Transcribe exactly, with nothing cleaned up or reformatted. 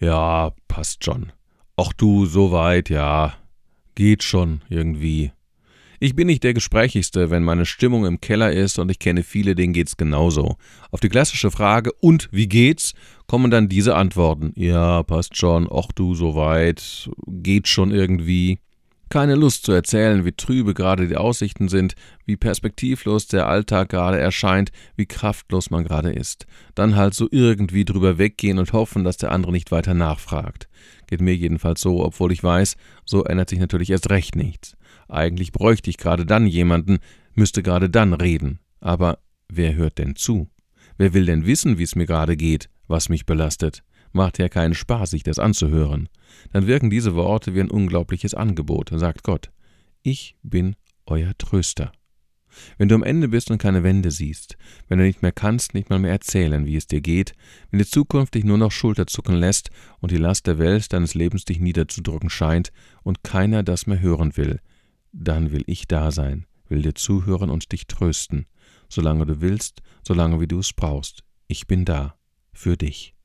Ja, passt schon. Ach du, so weit, ja. Geht schon irgendwie. Ich bin nicht der Gesprächigste, wenn meine Stimmung im Keller ist, und ich kenne viele, denen geht's genauso. Auf die klassische Frage „Und, wie geht's?“ kommen dann diese Antworten. Ja, passt schon. Ach du, so weit. Geht schon irgendwie. Keine Lust zu erzählen, wie trübe gerade die Aussichten sind, wie perspektivlos der Alltag gerade erscheint, wie kraftlos man gerade ist. Dann halt so irgendwie drüber weggehen und hoffen, dass der andere nicht weiter nachfragt. Geht mir jedenfalls so, obwohl ich weiß, so ändert sich natürlich erst recht nichts. Eigentlich bräuchte ich gerade dann jemanden, müsste gerade dann reden. Aber wer hört denn zu? Wer will denn wissen, wie es mir gerade geht, was mich belastet? Macht ja keinen Spaß, sich das anzuhören. Dann wirken diese Worte wie ein unglaubliches Angebot, sagt Gott. Ich bin euer Tröster. Wenn du am Ende bist und keine Wende siehst, wenn du nicht mehr kannst, nicht mal mehr erzählen, wie es dir geht, wenn die Zukunft dich nur noch Schulterzucken lässt und die Last der Welt deines Lebens dich niederzudrücken scheint und keiner das mehr hören will, dann will ich da sein, will dir zuhören und dich trösten, solange du willst, solange wie du es brauchst. Ich bin da, für dich.